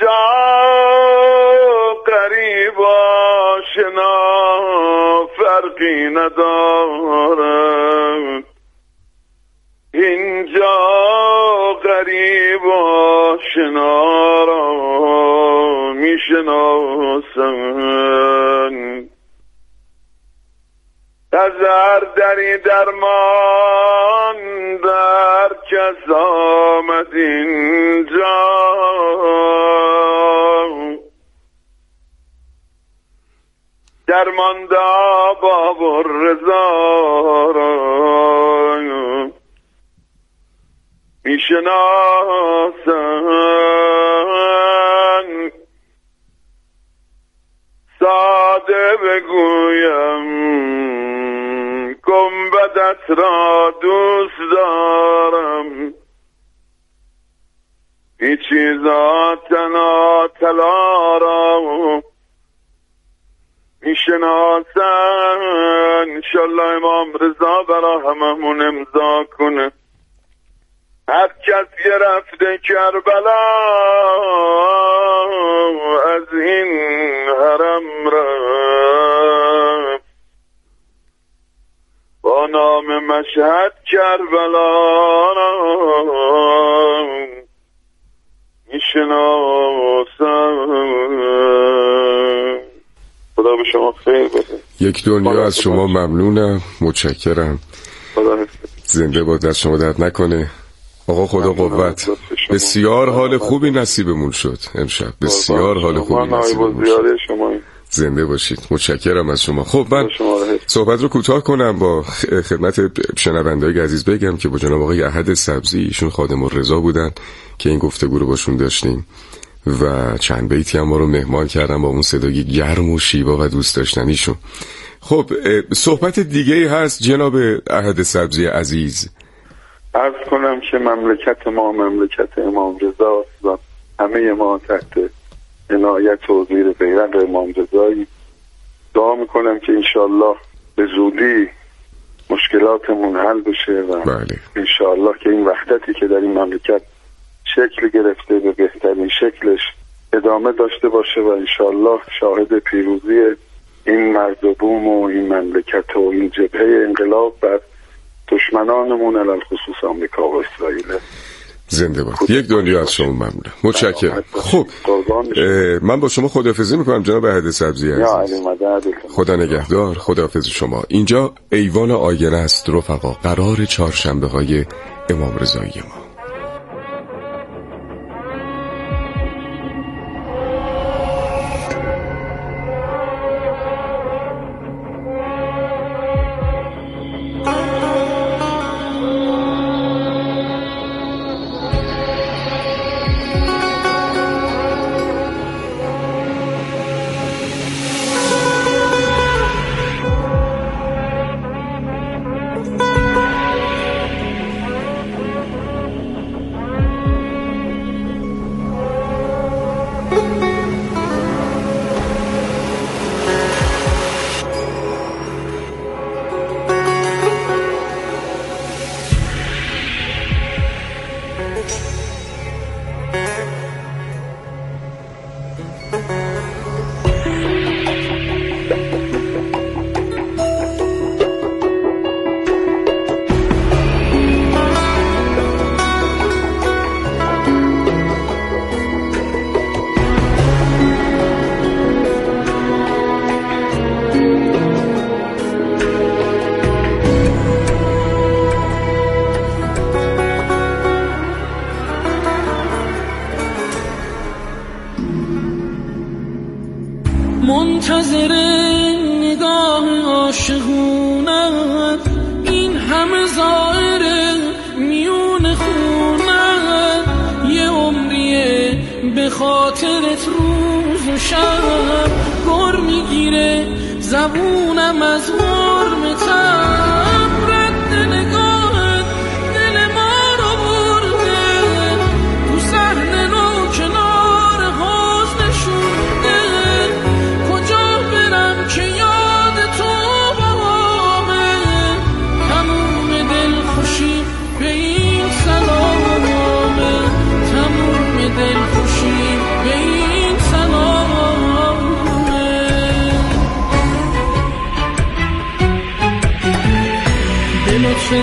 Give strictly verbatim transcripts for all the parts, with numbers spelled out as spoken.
اینجا غریب آشنا فرقی ندارد، اینجا غریب آشنا را میشناسند. نظر دری درمان در کس آمد اینجا، درمان دا باب رضا را میشناسند. ساده بگویم گنبدت را دوست دارم، هیچ چیزا تنها طلا را میشناسن. انشالله امام رضا برا هممون امضا کنه. هر کس یه رفته کربلا از این حرم رفت، با نام مشهد کربلا میشناسم. خدا به شما خیر بده. یک دنیا از شما ممنونم، متشکرم. خدا زنده باد، دست شما درد نکنه. آقا خدا قوت. بسیار حال خوبی نصیبمون شد امشب، بسیار حال خوبی نصیبمون شد. زنده باشید، متشکرم از شما. خب من صحبت رو کوتاه کنم، با خدمت شنونده‌های عزیز بگم که با جناب آقای احد سبزی، ایشون خادم الرضا بودن که این گفتگو رو باشون داشتیم و چند بیتی هم ما رو مهمان کردن با اون صدای گرم و شیوا و دوست داشتنیشون. خب صحبت دیگه هست جناب احد سبزی عزیز. عرض کنم که مملکت ما مملکت امام رضا است و همه ما تحت عنایت و زیر بیرق امام رضایی. دعا میکنم که انشالله به زودی مشکلاتمون حل بشه و بله. انشالله که این وحدتی که در این مملکت شکل گرفته به بهترین شکلش ادامه داشته باشه و انشالله شاهد پیروزی این مرد و بوم و این مملکت و این جبهه انقلاب بر دشمنانمون علل خصوص آمریکا و اسرائیل. زنده باد. یک دنیا از شما ممنونم، متشکرم. خب من با شما خداحافظی میکنم جناب احد سبزی عزیز. خدا نگهدار، خداحافظ شما. اینجا ایوان آینه است رفقا، قرار چهارشنبه های امام رضایی ما. منتظر نگاه عاشقونم، این همه زائر میون خونم، یه عمریه به خاطرت روز و شب گر میگیره زبونم از غرمتم، رد نگاهت دل ما رو برده، تو صحنه نو کنار حوض نشونده، کجا برم که یاد تو بامه، تموم دل خوشی به این سلامه، تموم دل خوشی به این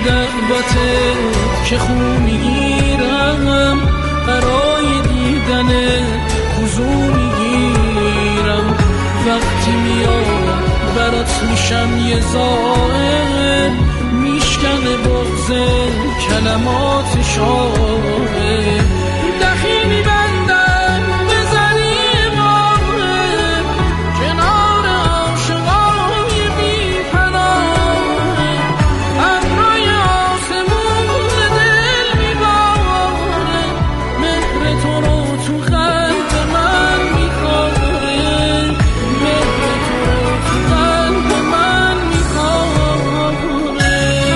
دعوته که خون میگیرم، برای دیدن حضور میگیرم. وقتی میام برات میشم یه زائر، میشکنه بغض کلمات شاعر. دخیل میبندم به زری ماه، کنار عاشقای بی پناه. ابرای آسمون دل میباره، مهر تو رو تو قلب من میخوره، مهر تو رو تو قلب من میخوره.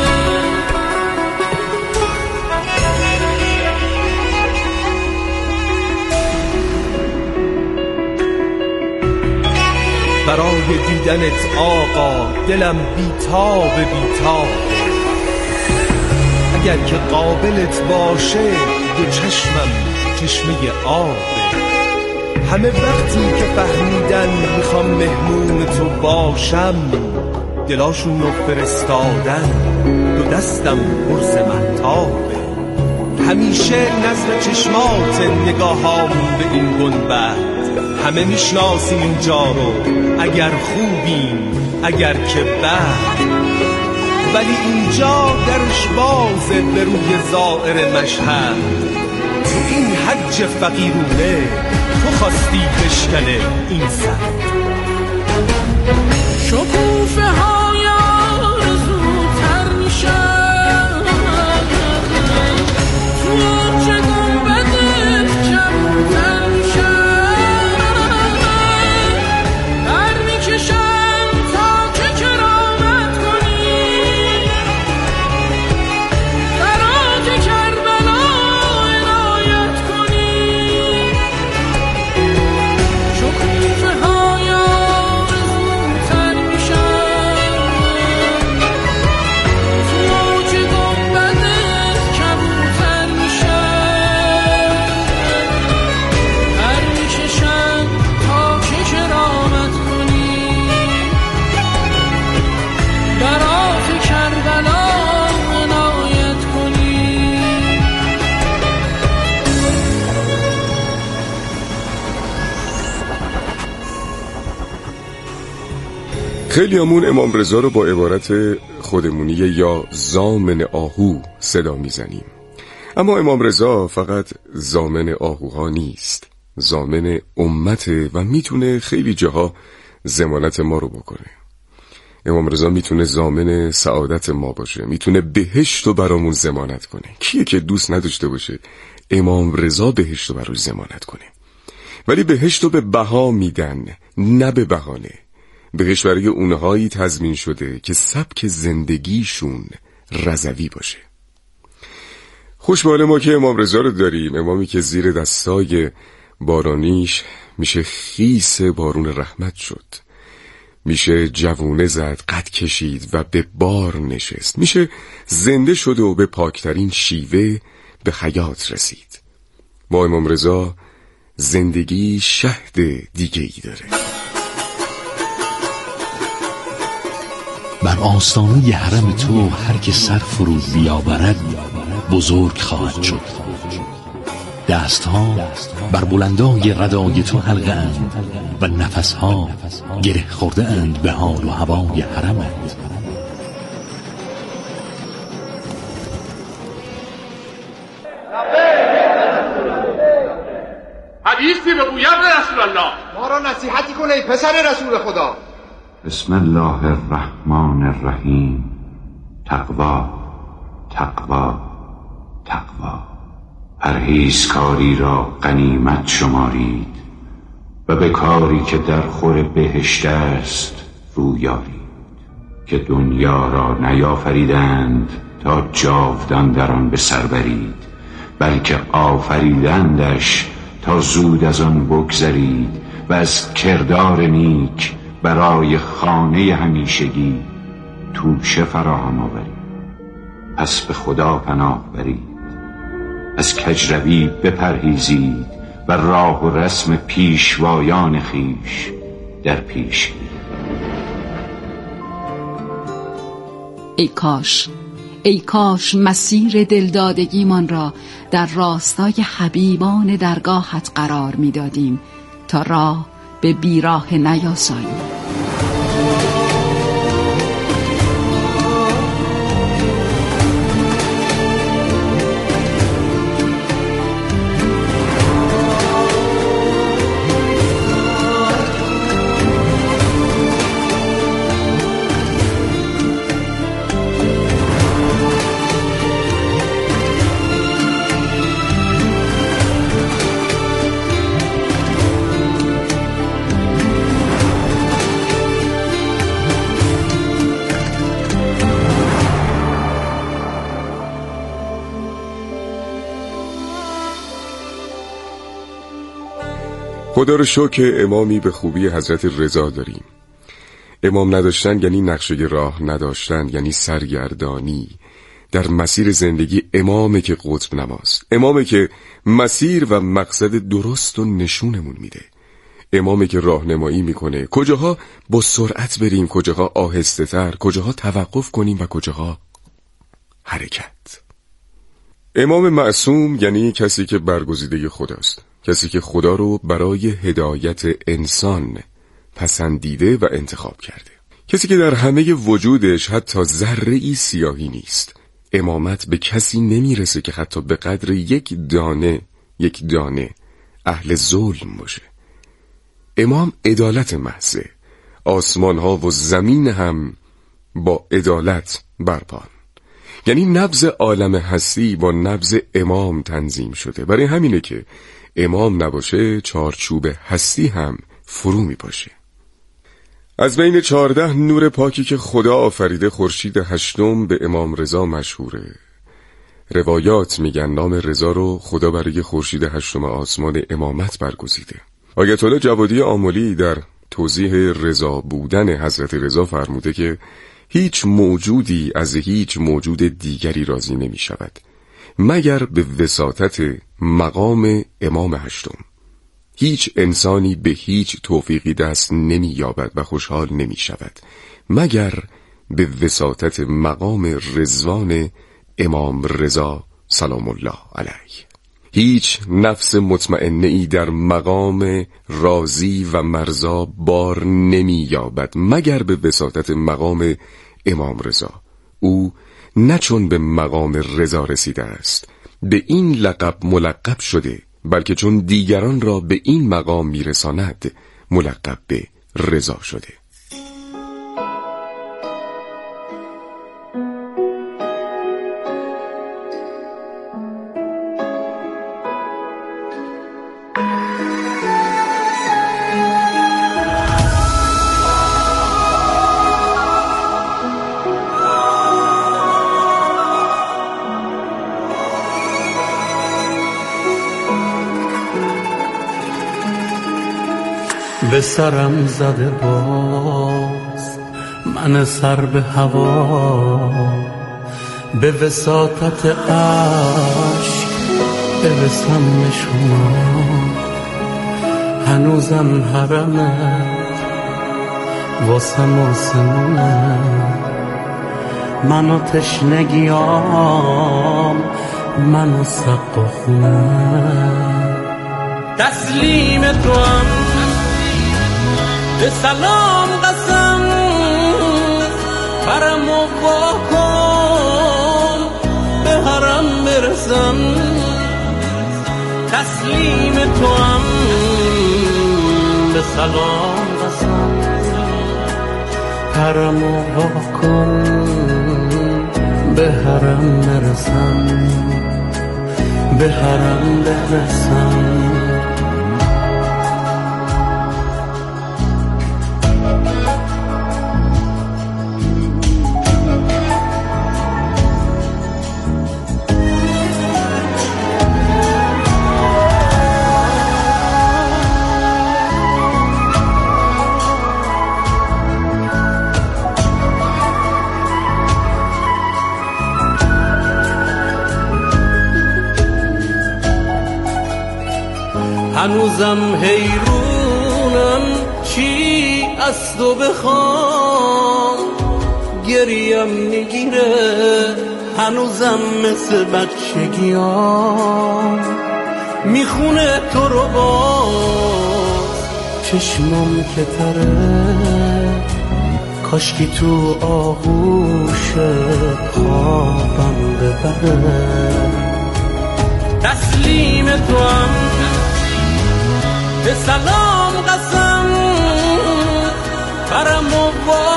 برای دیدنت آقا دلم بیتاب بیتاب، اگر که قابلت باشه دو چشمم چشمه آبه. همه وقتی که فهمیدن میخوام مهمون تو باشم، دلاشون رو فرستادن دو دستم پرس مهتابه. همیشه نظر چشمات نگاهامون به این گنبد، همه میشناسیم اینجا رو اگر خوبیم اگر که بد، ولی اینجا درش بازه به روی زائر مشهد. تو این حج فقیرونه تو خواستی بشکنه این سد. شکوفه های آرزوتر میشن، تو آنچه گنبدت کمتر میشن. در میکشم تا که کرامت کنی، برات کربلا عنایت کنی. شکوفه های آرزوتر میشن، تو آنچه گنبدت کمتر میشن. در میکشم تا که کرامت کنی، برات کربلا عنایت کنی. خیلیامون امام رضا رو با عبارت خودمونی یا ضامن آهو صدا میزنیم، اما امام رضا فقط ضامن آهوها نیست، ضامن امته و میتونه خیلی جاها ضمانت ما رو بکنه. امام رضا میتونه ضامن سعادت ما باشه، میتونه بهشت رو برامون ضمانت کنه. کیه که دوست نداشته باشه امام رضا بهشت رو براش ضمانت کنه؟ ولی بهشت رو به بها میدن، نه به بهانه. بهشت برای اونهایی تضمین شده که سبک زندگیشون رضوی باشه. خوشبال ما که امام رضا رو داریم، امامی که زیر دستای بارانیش میشه خیس بارون رحمت شد، میشه جوونه زد، قد کشید و به بار نشست، میشه زنده شد و به پاکترین شیوه به حیات رسید. با امام رضا زندگی شهد دیگه ای داره. بر آستانه حرم تو هر که سر فرود بیاورد بزرگ خواهد شد. دستها بر بلندای ردای تو حلقه اند و نفسها گره خورده اند به حال و هوای حرمت. حدیثی بگویم رسول الله، ما را نصیحتی کنه ای پسر رسول خدا. بسم الله الرحمن الرحیم. تقوا تقوا تقوا. پرهیزکاری را غنیمت شمارید و به کاری که در خور بهشت است رویارید، که دنیا را نیافریدند تا جاودان در آن به سر برید، بلکه آفریدندش تا زود از آن بگذرید و از کردار نیک برای خانه همیشگی توشه فراهم آورید. پس به خدا پناه برید، از کجروی بپرهیزید و راه و رسم پیشوایان خیش در پیش گیرید. ای کاش ای کاش مسیر دلدادگیمان را در راستای حبیبان درگاهت قرار می‌دادیم تا راه به بیراه نیاساییم. خدا رو شکر امامی به خوبی حضرت رضا داریم. امام نداشتن یعنی نقشه راه نداشتن، یعنی سرگردانی. در مسیر زندگی امامه که قطب نماست، امامه که مسیر و مقصد درست و نشونمون میده، امامه که راهنمایی میکنه کجاها با سرعت بریم، کجاها آهسته تر، کجاها توقف کنیم و کجاها حرکت. امام معصوم یعنی کسی که برگزیده خداست، کسی که خدا رو برای هدایت انسان پسندیده و انتخاب کرده، کسی که در همه وجودش حتی ذره‌ای سیاهی نیست. امامت به کسی نمیرسه که حتی به قدر یک دانه یک دانه اهل ظلم باشه. امام عدالت محضه، آسمان ها و زمین هم با عدالت برپان. یعنی نبض عالم هستی با نبض امام تنظیم شده. برای همینه که امام نباشه چارچوب هستی هم فرو می باشه. از بین چهارده نور پاکی که خدا آفریده خورشید هشتم به امام رضا مشهوره. روایات میگن نام رضا رو خدا برای خورشید هشتم آسمان امامت برگزیده. آیت الله جوادی آملی در توضیح رضا بودن حضرت رضا فرموده که هیچ موجودی از هیچ موجود دیگری راضی نمی شود مگر به وساطت مقام امام هشتم. هیچ انسانی به هیچ توفیقی دست نمی یابد و خوشحال نمی شود مگر به وساطت مقام رضوان امام رضا سلام الله علیه. هیچ نفس مطمئنه‌ای در مقام راضی و مرضا بار نمی یابد مگر به وساطت مقام امام رضا. او نه چون به مقام رضا رسیده است به این لقب ملقب شده، بلکه چون دیگران را به این مقام میرساند ملقب به رضا شده. به سرم زده باز من سر به هوا، به وساطت عشق برسم شما. هنوزم حرمت واسم آسمونه، منو تشنگیام منو سقا خونه. تسلیم تو هم به سلام قسم، برم و با کن به حرم برسم. تسلیم تو هم به سلام قسم، برم و با کن به حرم برسم، به حرم برسم. هنوزم حیرونم چی از تو بخوام، گریم میگیره هنوزم مثل بچگیام میخونه تو رو باز چشمام که تره کاشکی تو آغوش خوابم ببره تسلیم تو هم به سلام قسم برم و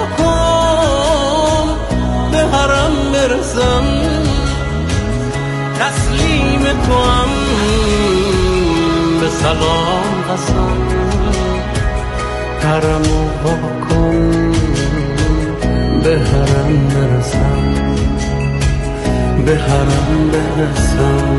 واکن به حرم برسم تسلیم تو هم به سلام قسم برم و واکن به حرم برسم به حرم برسم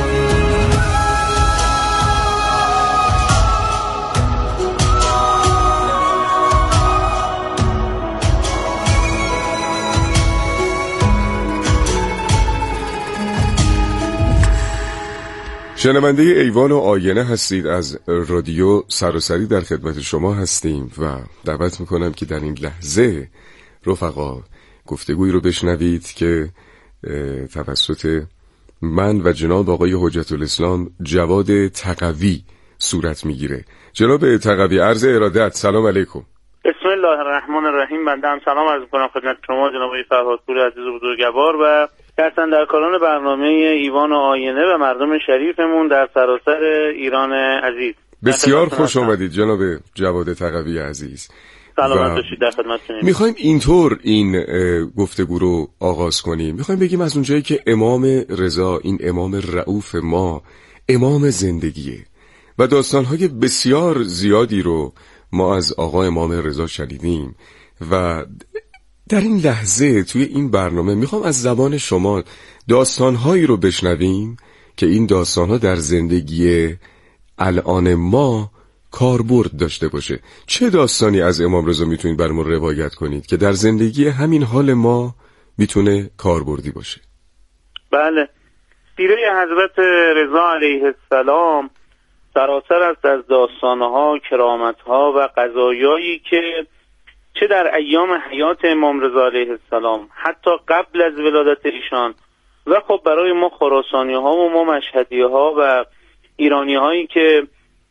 شنونده ایوان و آینه هستید. از رادیو سراسری در خدمت شما هستیم و دعوت میکنم که در این لحظه رفقا گفتگویی رو بشنوید که توسط من و جناب آقای حجت الاسلام جواد تقوی صورت میگیره. جناب تقوی عرض ارادت، سلام علیکم. بسم الله الرحمن الرحیم. بنده هم سلام عرض میکنم خدمت شما جناب آقای فرهادپور عزیز و بزرگوار و دستاندرکاران برنامه ایوان و آینه و مردم شریفمون در سراسر ایران عزیز. بسیار خوش آمدید جناب جواد تقوی عزیز. سلامت باشید، در خدمتتونیم. میخوایم اینطور این گفتگو رو آغاز کنیم. میخوایم بگیم از اونجایی که امام رضا، این امام رؤوف ما، امام زندگیه و داستانهای بسیار زیادی رو ما از آقا امام رضا شنیدیم و در این لحظه توی این برنامه میخوام از زبان شما داستانهایی رو بشنویم که این داستانها در زندگی الان ما کاربرد داشته باشه. چه داستانی از امام رضا میتونید برامون روایت کنید که در زندگی همین حال ما میتونه کاربردی باشه؟ بله، سیره حضرت رضا علیه السلام سراسر است از داستانها، کرامتها و قضایایی که چه در ایام حیات امام رضا علیه السلام، حتی قبل از ولادت ایشان و خب برای ما خراسانی ها و ما مشهدی ها و ایرانی هایی که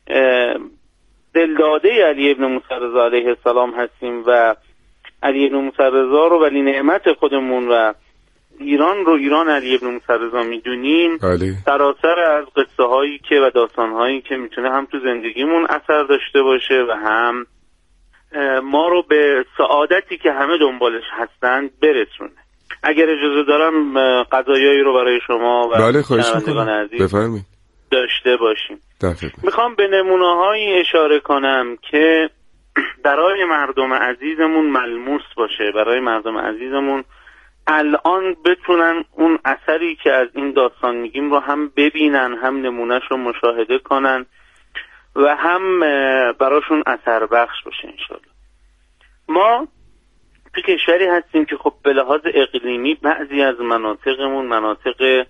دلداده علی ابن موسی رضا علیه السلام هستیم و علی ابن موسی رضا رو ولی نعمت خودمون و ایران رو ایران علی ابن موسی رضا میدونیم، سراسر از قصه هایی که و داستان هایی که میتونه هم تو زندگیمون اثر داشته باشه و هم ما رو به سعادتی که همه دنبالش هستند برسونه. اگر اجازه دارم قضایایی رو برای شما و بله شنوندگان عزیز بفرمایید داشته باشیم. میخوام به نمونه‌هایی اشاره کنم که برای مردم عزیزمون ملموس باشه، برای مردم عزیزمون الان بتونن اون اثری که از این داستان میگیم رو هم ببینن، هم نمونهش رو مشاهده کنن و هم براشون اثر بخش باشه انشالله. ما تو کشوری هستیم که خب به لحاظ اقلیمی بعضی از مناطقمون مناطق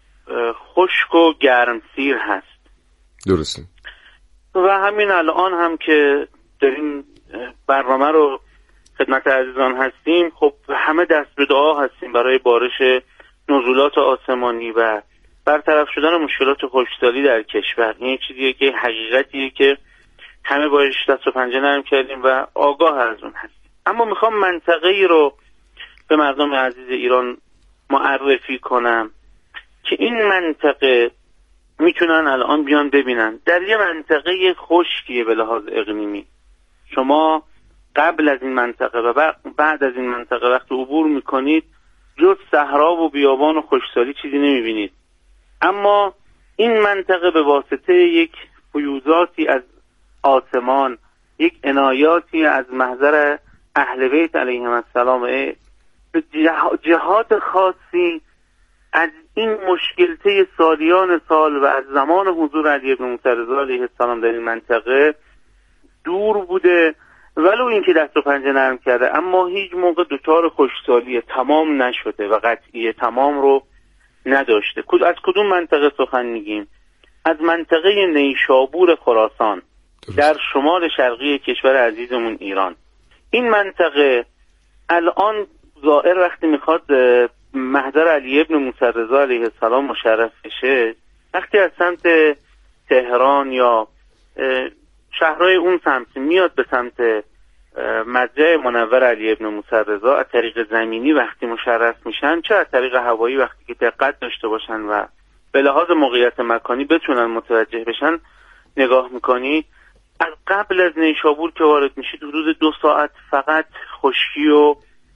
خشک و گرمسیر هست. درسته. و همین الان هم که داریم برنامه رو خدمت عزیزان هستیم، خب همه دست به دعا هستیم برای بارش نزولات آسمانی و برطرف شدن مشکلات خشکسالی در کشور. این چیزیه که حقیقتیه که همه باش دست و پنجه نرم کردیم و آگاه از اون هستیم. اما میخوام منطقه‌ای رو به مردم عزیز ایران معرفی کنم که این منطقه میتونن الان بیان ببینن. در یه منطقه خشکیه به لحاظ اقلیمی، شما قبل از این منطقه و بعد از این منطقه وقتی عبور میکنید جز صحرا و بیابان و خشکسالی چیزی نمیبینید. اما این منطقه به واسطه یک فیوضاتی از آسمان، یک عنایاتی از محضر اهل بیت علیهم السلام، به جهات خاصی از این مشکلته سالیان سال و از زمان حضور علی ابن موسی رضا علیه السلام در این منطقه دور بوده، ولو اینکه دست و پنجه نرم کرده اما هیچ موقع دوچار خشکسالی تمام نشده و قطعی تمام رو نداشته. از کدوم منطقه سخن میگیم؟ از منطقه نیشابور خراسان در شمال شرقی کشور عزیزمون ایران. این منطقه الان زائر وقتی میخواد محضر علی ابن موسی رضا علیه السلام مشرف بشه، وقتی از سمت تهران یا شهرهای اون سمت میاد به سمت مضجع منور علی ابن موسی رضا، از طریق زمینی وقتی مشرف میشن، چه از طریق هوایی وقتی که دقت داشته باشن و به لحاظ موقعیت مکانی بتونن متوجه بشن، نگاه میکنید از قبل از نیشابور که وارد میشید حدود دو ساعت فقط خشکی و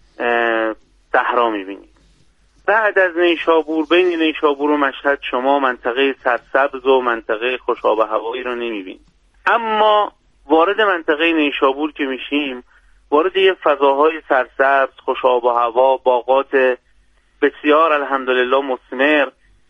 صحرا میبینید. بعد از نیشابور، بین نیشابور و مشهد شما منطقه سرسبز و منطقه خوش آب و هوایی رو نمیبینید. اما وارد منطقه نیشابور که میشیم، وارد یه فضاهای سرسبز، خوش آب و هوا، باغات بسیار الحمدلله مثمر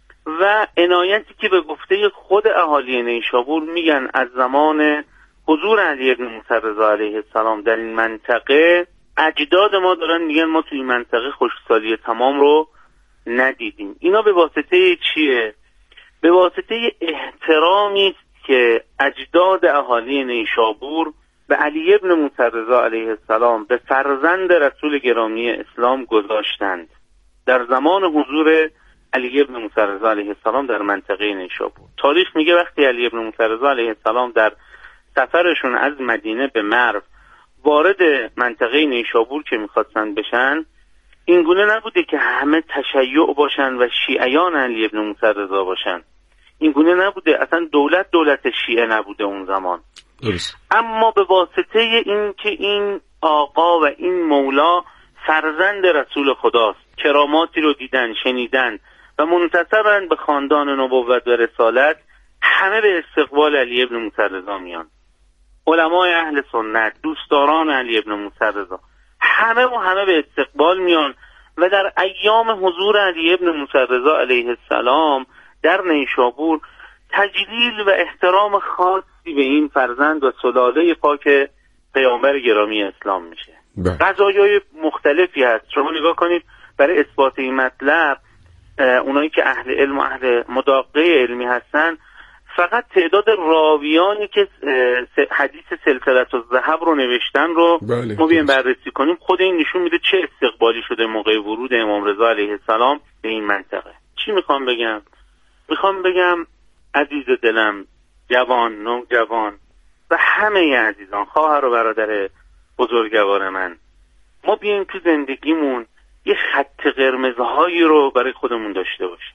و عنایتی که به گفته خود اهالی نیشابور میگن از زمان حضور علی ابن موسی رضا علیه السلام در این منطقه، اجداد ما دارن میگن ما توی این منطقه خشکسالی تمام رو ندیدیم. اینا به واسطه چیه؟ به واسطه احترامی است که اجداد اهالی نیشابور به علی ابن موسی رضا علیه السلام، به فرزند رسول گرامی اسلام گذاشتند در زمان حضور علی ابن موسی رضا علیه السلام در منطقه نیشابور. تاریخ میگه وقتی علی ابن موسی رضا علیه السلام در سفرشون از مدینه به مرو وارد منطقه نیشابور که میخواستن بشن، این گونه نبوده که همه تشیع باشن و شیعیان علی ابن موسی رضا باشن. این گونه نبوده، اصلا دولت دولت شیعه نبوده اون زمان. درست. اما به واسطه این که این آقا و این مولا فرزند رسول خداست، کراماتی رو دیدن، شنیدن و منتسبن به خاندان نبوت و رسالت، همه به استقبال علی ابن موسی رضا میان. علمای اهل سنت، دوستداران علی ابن موسی رضا، همه و همه به استقبال میان و در ایام حضور علی ابن موسی رضا علیه السلام در نیشابور تجلیل و احترام خاصی به این فرزند و سلاله پاک پیامبر گرامی اسلام میشه. قضایای مختلفی هست. شما نگاه کنید برای اثبات این مطلب، اونایی که اهل علم و اهل مداقه علمی هستن، فقط تعداد راویانی که حدیث سلسله الذهب رو نوشتن رو بله. ما بیایم بررسی کنیم، خود این نشون میده چه استقبالی شده موقع ورود امام رضا علیه السلام به این منطقه. چی میخوام بگم؟ میخوام بگم عزیز دلم، جوان، نوجوان و همه عزیزان، خواهر و برادر بزرگوار من، ما بیایم تو زندگیمون یه خط قرمزهایی رو برای خودمون داشته باشیم.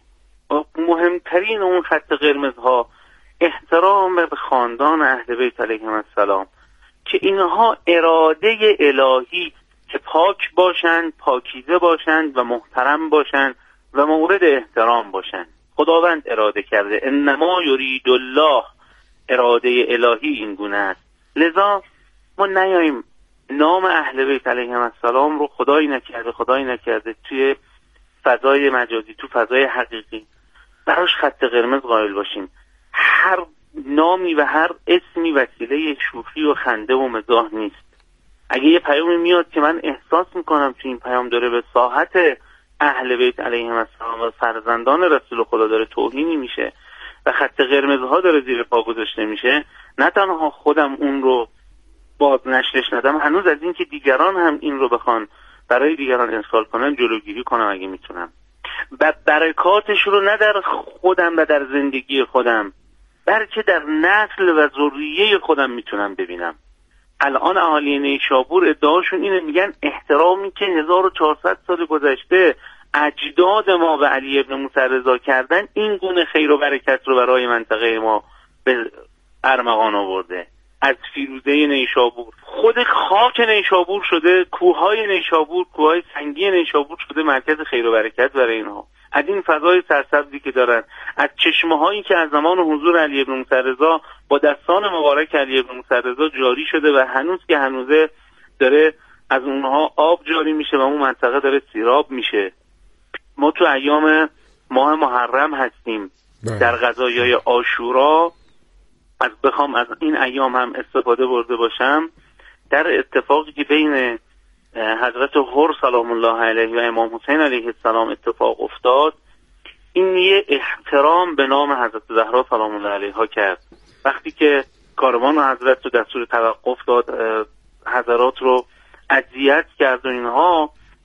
مهمترین اون خط قرمزها احترام به خاندان اهل بیت علیهم السلام، که اینها اراده الهی که پاک باشند، پاکیزه باشند و محترم باشند و مورد احترام باشند. خداوند اراده کرده، انما یرید الله، اراده الهی این گونه است. لذا ما نیاییم نام اهل بیت علیهم السلام رو خدایی نکرده خدایی نکرده توی فضای مجازی، تو فضای حقیقی براش خط قرمز قائل باشیم. هر نامی و هر اسمی وسیله شوخی و خنده و مزاح نیست. اگه یه پیامی میاد که من احساس میکنم تو این پیام داره به ساحت اهل بیت علیهم السلام و فرزندان رسول خدا داره توهینی میشه و خط قرمزها داره زیر پا گذاشته میشه، نه تنها خودم اون رو باز نشرش ندم، هنوز از این که دیگران هم این رو بخوان برای دیگران انتقال کنن جلوگیری کنم اگه میتونم. و برکاتش رو نه در خودم و در زندگی خودم، بلکه در نسل و ذریه خودم میتونم ببینم. الان اهالی نیشابور ادعاشون اینه، میگن احترامی که هزار و چهارصد سال گذشته اجداد ما به علی ابن موسی رضا کردن، این گونه خیر و برکت رو برای منطقه ما به ارمغان آورده. از فیروزه نیشابور، خود خاک نیشابور شده، کوههای نیشابور، کوههای سنگی نیشابور شده مرکز خیر و برکت برای اینها. از این فضای سرسبزی که دارن، از چشمه هایی که از زمان حضور علی ابن موسی رضا با دستان مبارک علی ابن موسی رضا جاری شده و هنوز که هنوزه داره از اونها آب جاری میشه و اون منطقه داره سیراب میشه. ما تو ایام ماه محرم هستیم، در غذایای عاشورا از بخوام از این ایام هم استفاده برده باشم، در اتفاقی که بین حضرت حر سلام الله علیه و امام حسین علیه السلام اتفاق افتاد، این یه احترام به نام حضرت زهرا سلام الله علیها کرد. وقتی که کاروان حضرت رو دستور توقف داد، حضرات رو اذیت کرد و اینها،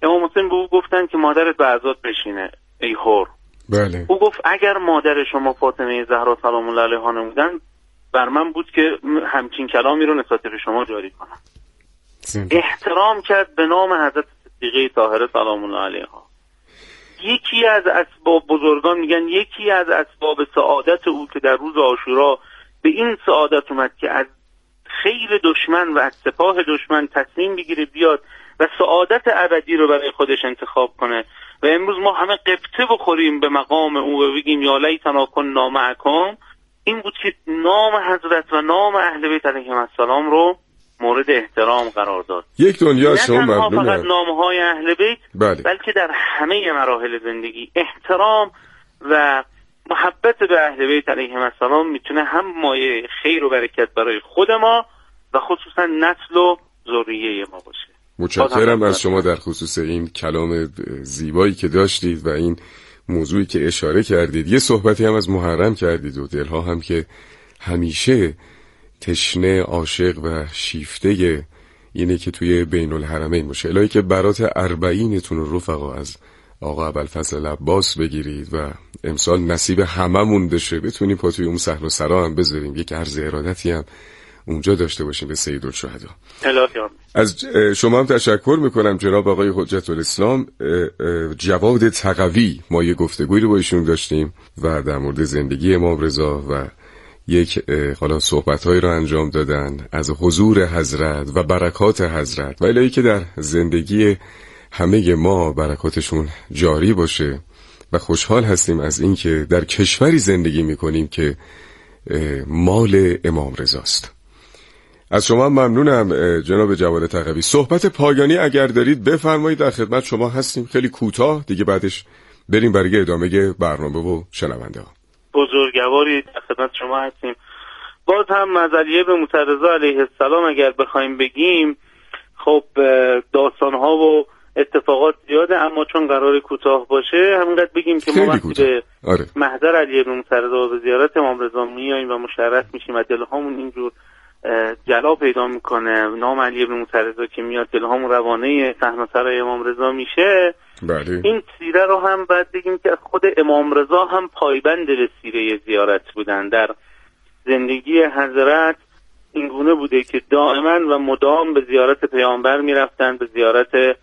امام حسین به او گفتن که مادرت به عزات بشینه ای هور. بله. او گفت اگر مادر شما فاطمه زهرا سلام الله علیها نمودن، بر من بود که همچین کلامی رو نسبت به شما جاری کنم. زنده. احترام کرد به نام حضرت صدیقه طاهره سلام الله علیها. یکی از اسباب، بزرگان میگن یکی از اسباب سعادت او که در روز عاشورا به این سعادت اومد که از خیل دشمن و از سپاه دشمن تصمیم بگیره بیاد و سعادت ابدی رو برای خودش انتخاب کنه و امروز ما همه قبطه بخوریم به مقام او و بگیم یا لیتنا کنا معکم. این بود که نام حضرت و نام اهل بیت علیهم السلام رو مورد احترام قرار داد. یک دنیا شما ممنونم. نه فقط نامهای اهل بیت بله. بلکه در همه مراحل زندگی احترام و محبت به اهل بیت علیهم السلام میتونه هم مایه خیر و برکت برای خود ما و خصوصا نسل و ذریه ما باشه. متشکرم از شما در خصوص این کلام زیبایی که داشتید و این موضوعی که اشاره کردید. یه صحبتی هم از محرم کردید و دلها هم که همیشه تشنه عاشق و شیفته اینه که توی بین الحرمین باشه. الهی که برات اربعینتون رو رفقا از آقا ابوالفضل عباس بگیرید و امسال نصیب هممون بشه، بتونیم پا توی اون صحن و سرا هم بذاریم، یک عرض ارادتی هم اونجا داشته باشیم به سیدالشهدا. از شما هم تشکر میکنم جناب آقای حجت الاسلام. جواد تقوی ما یه گفتگویی رو با ایشون داشتیم و در مورد زندگی امام رضا و یک حالا صحبت‌هایی رو انجام دادن از حضور حضرت و برکات حضرت و الهی که در زندگی همه ما برکاتشون جاری باشه و خوشحال هستیم از اینکه در کشوری زندگی میکنیم که مال امام رضاست. از شما ممنونم جناب جواد تقوی. صحبت پایانی اگر دارید بفرمایید، در خدمت شما هستیم. خیلی کوتاه دیگه، بعدش بریم برای ادامه برنامه و شنونده ها. بزرگواری در خدمت شما هستیم. باز هم از علی بن موسی رضا علیه السلام اگر بخوایم بگیم، خب داستان‌ها و اتفاقات زیاده، اما چون قرار کوتاه باشه همینقدر بگیم که ما وقتی به آره. محضر علی بن موسی رضا به زیارت امام رضا میاییم و مشرف میشیم و دلهامون اینجور جلا پیدا میکنه، نام علی بن موسی رضا که میاد دلهامون روانه صحن سرای امام رضا میشه. بله. این سیره رو هم باید بگیم که خود امام رضا هم پایبند به سیره زیارت بودن. در زندگی حضرت این گونه بوده که دائما و مدام به زیارت پیامبر میرفتند، به زیارت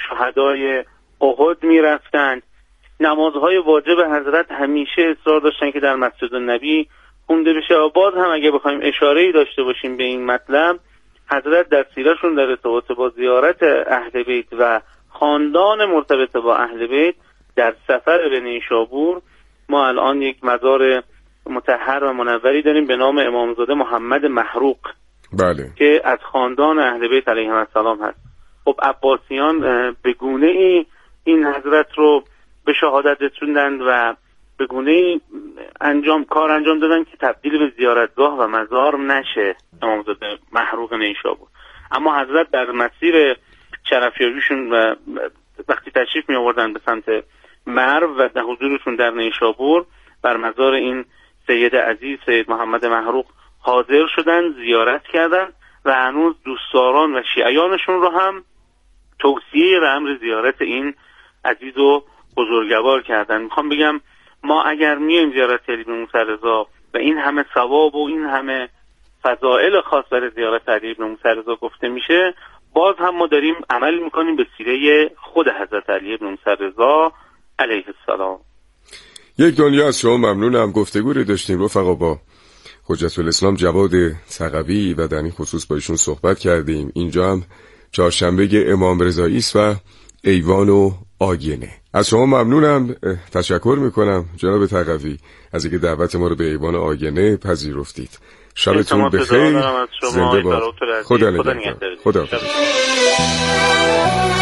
شهدای احد میرفتند. نمازهای واجب حضرت همیشه اصرار داشتن که در مسجد النبی خونده بشه. و باز هم اگه بخوایم اشاره‌ای داشته باشیم به این مطلب، حضرت در سیرهشون در ارتباط با زیارت اهل بیت و خاندان مرتبط با اهل بیت در سفر به نیشابور، ما الان یک مزار مطهر و منوری داریم به نام امامزاده محمد محروق. بله. که از خاندان اهل بیت علیهم السلام هست. خب عباسیان به گونه ای این حضرت رو به شهادت رسوندند و به گونه ای انجام کار انجام دادن که تبدیل به زیارتگاه و مزار نشه امامزاده محروق نیشابور. اما حضرت در مسیر شرفیابیشون و وقتی تشریف می آوردن به سمت مرو و در حضورشون در نیشابور بر مزار این سید عزیز سید محمد محروق حاضر شدن، زیارت کردن و هنوز دوستداران و شیعیانشون رو هم توصیه به امر زیارت این عزیز و بزرگوار کردن. میخوام بگم ما اگر میایم زیارت علی بن موسی رضا و این همه ثواب و این همه فضائل خاص برای زیارت علی بن موسی رضا گفته میشه، باز هم ما داریم عمل میکنیم به سیره خود حضرت علی بن موسی رضا علیه السلام. یک دنیا از شما ممنونم. گفتگو رو داشتیم رفقا با حجت الاسلام جواد تقوی و در این خصوص با ایشون صحبت کردیم. اینجا هم چهارشنبه امام رضایی است و ایوان و آگینه. از شما ممنونم، تشکر میکنم جناب تقوی از اینکه دعوت ما رو به ایوان آگینه پذیرفتید. شبتون بخیر. زنده باد. خدا نگهدار. خدا.